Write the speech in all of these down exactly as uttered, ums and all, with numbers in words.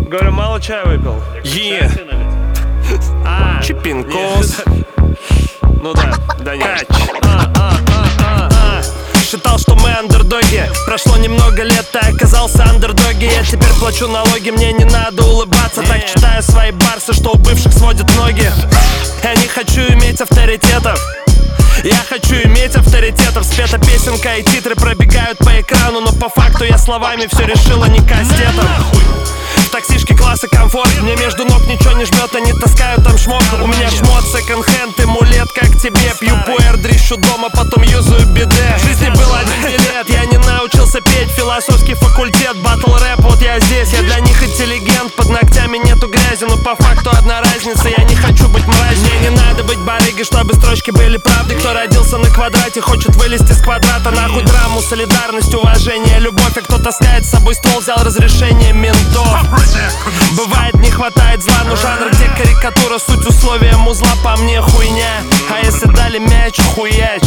Говорю, мало чая выпил. Е. А, Чипинкос. ну да, да нет. А, а, а, а, а. Считал, что мы андердоги. Прошло немного лет, ты оказался андердоги. Я теперь плачу налоги, мне не надо улыбаться. Так читаю свои барсы, что у бывших сводят ноги. Я не хочу иметь авторитетов. Я хочу иметь авторитетов. Спета песенка и титры пробегают по экрану, но по факту я словами все решила не кастетом. В таксишке класса комфорт, мне между ног ничего не жмет, они таскают там шмот. У меня шмот, секонд-хенд, эмулет, как тебе. Пью пуэр, дрищу дома, потом юзаю биде. В жизни было один билет, я не научился петь. Философский факультет, батл рэп, вот я здесь. Я для них интеллигент, под ногтями нету грязи. Но по факту одна разница, я не хочу быть мразью. Мне не надо быть барыгой, чтобы строчки были правды. Кто родился на квадрате, хочет вылезти с квадрата. Нахуй драму, солидарность, уважение, любовь. А кто таскает с собой ствол, взял разрешение ментов. Бывает, не хватает зла, но жанр, где карикатура, суть условия музла, по мне хуйня. А если дали мяч, хуяч.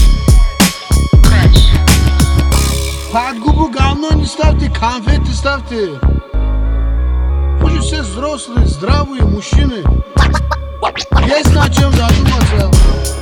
Под губу говно не ставьте, конфеты ставьте. Вы же все взрослые, здравые мужчины. Есть над чем задуматься.